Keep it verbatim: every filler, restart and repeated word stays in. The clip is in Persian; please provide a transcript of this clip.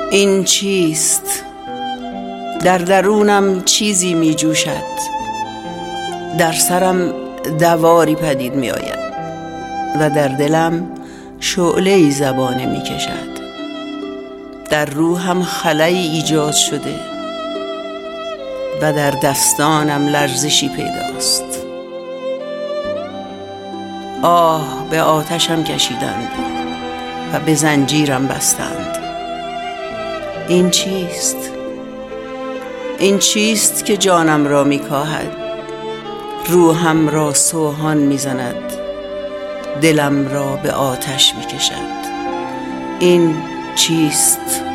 این چیست؟ در درونم چیزی می جوشد، در سرم دواری پدید می آید و در دلم شعله‌ای زبانه می کشد. در روحم خلایی ایجاد شده و در دستانم لرزشی پیداست. آه به آتشم کشیدند و به زنجیرم بستند. این چیست؟ این چیست که جانم را می کاهد، روحم را سوهان می زند، دلم را به آتش می کشد؟ این چیست؟